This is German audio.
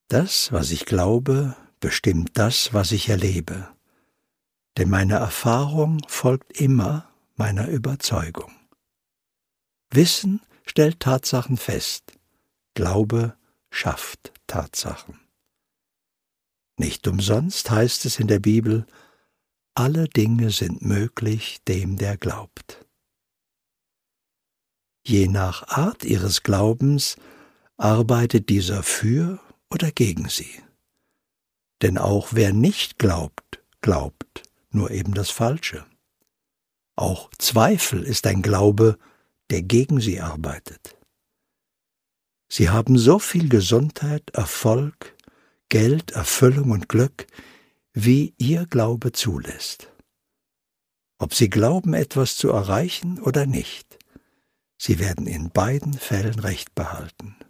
Das, was ich glaube, bestimmt das, was ich erlebe. Denn meine Erfahrung folgt immer meiner Überzeugung. Wissen stellt Tatsachen fest. Glaube schafft Tatsachen. Nicht umsonst heißt es in der Bibel, alle Dinge sind möglich dem, der glaubt. Je nach Art ihres Glaubens arbeitet dieser für oder gegen sie. Denn auch wer nicht glaubt, glaubt, nur eben das Falsche. Auch Zweifel ist ein Glaube, der gegen sie arbeitet. Sie haben so viel Gesundheit, Erfolg, Geld, Erfüllung und Glück, wie ihr Glaube zulässt. Ob sie glauben, etwas zu erreichen oder nicht, sie werden in beiden Fällen Recht behalten.